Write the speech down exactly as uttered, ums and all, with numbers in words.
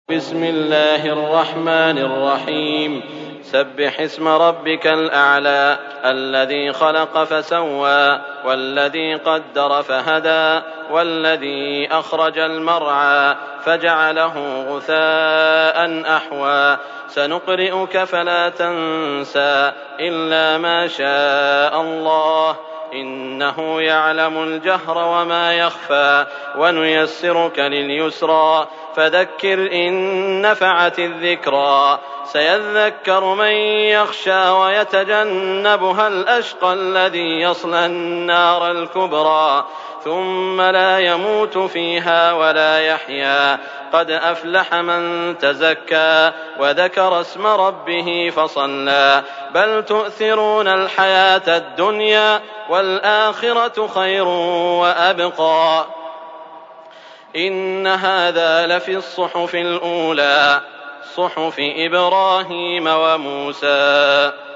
بسم الله الرحمن الرحيم. سبح اسم ربك الأعلى الذي خلق فسوى والذي قدر فهدى والذي أخرج المرعى فجعله غثاء أحوى سنقرئك فلا تنسى إلا ما شاء الله إنه يعلم الجهر وما يخفى ونيسرك لليسرى فذكر إن نفعت الذكرى سيذكر من يخشى ويتجنبها الأشقى الذي يصلى النار الكبرى ثم لا يموت فيها ولا يحيا قد أفلح من تزكى وذكر اسم ربه فصلى بل تؤثرون الحياة الدنيا والآخرة خير وأبقى إن هذا لفي الصحف الأولى صحف إبراهيم وموسى.